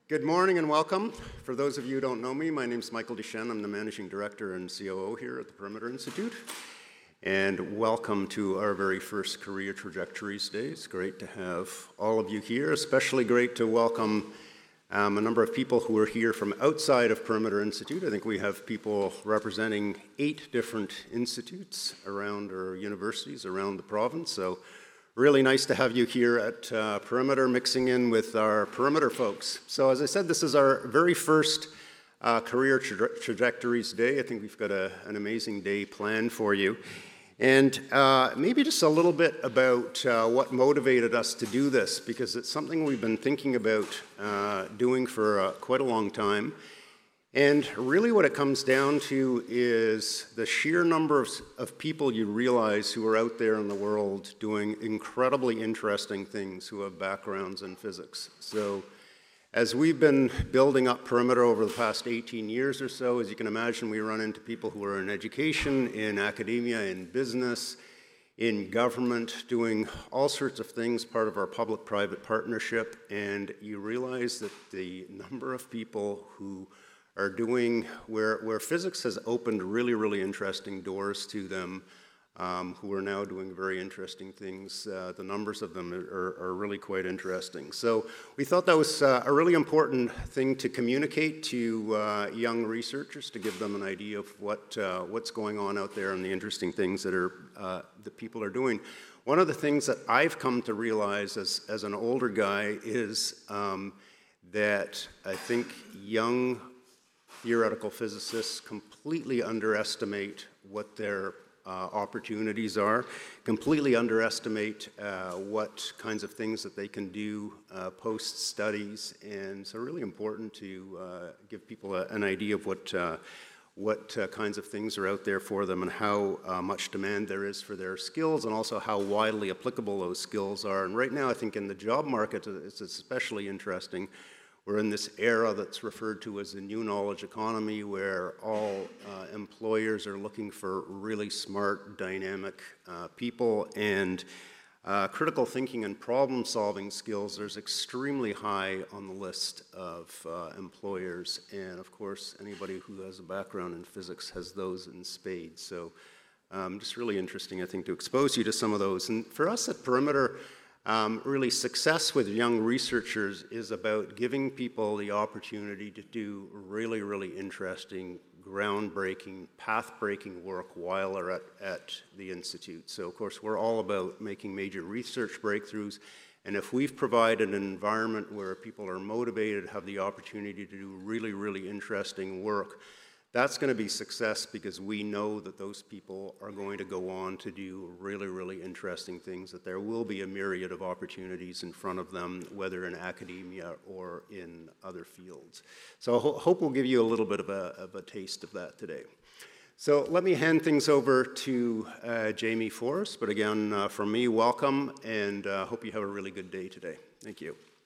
Good morning and welcome. For those of you who don't know me, my name is Michael Duchesne. I'm the Managing Director and COO here at the Perimeter Institute. And welcome to our very first Career Trajectories Day. It's great to have all of you here, especially great to welcome a number of people who are here from outside of Perimeter Institute. I think we have people representing 8 different institutes around, or universities around the province. So really nice to have you here at Perimeter, mixing in with our Perimeter folks. So as I said, this is our very first Career Trajectories Day. I think we've got an amazing day planned for you. And maybe just a little bit about what motivated us to do this, because it's something we've been thinking about doing for quite a long time. And really what it comes down to is the sheer number of people you realize who are out there in the world doing incredibly interesting things, who have backgrounds in physics. So as we've been building up Perimeter over the past 18 years or so, as you can imagine, we run into people who are in education, in academia, in business, in government, doing all sorts of things, part of our public-private partnership. And you realize that the number of people who are doing, where physics has opened really, really interesting doors to them, who are now doing very interesting things. The numbers of them are really quite interesting. So we thought that was a really important thing to communicate to young researchers, to give them an idea of what's going on out there and the interesting things that people are doing. One of the things that I've come to realize as an older guy is that I think young theoretical physicists completely underestimate what their opportunities are, completely underestimate what kinds of things that they can do post-studies, and so really important to give people an idea of what kinds of things are out there for them and how much demand there is for their skills, and also how widely applicable those skills are. And right now I think in the job market it's especially interesting. We're in this era that's referred to as the new knowledge economy, where all employers are looking for really smart, dynamic people, and critical thinking and problem-solving skills. There's extremely high on the list of employers, and of course, anybody who has a background in physics has those in spades. So just really interesting, I think, to expose you to some of those. And for us at Perimeter, really success with young researchers is about giving people the opportunity to do really, really interesting, groundbreaking, path-breaking work while they're at the Institute. So of course we're all about making major research breakthroughs, and if we've provided an environment where people are motivated, have the opportunity to do really, really interesting work, that's going to be success, because we know that those people are going to go on to do really, really interesting things, that there will be a myriad of opportunities in front of them, whether in academia or in other fields. So I hope we'll give you a little bit of a taste of that today. So let me hand things over to Jamie Forrest, but again, from me, welcome, and hope you have a really good day today. Thank you.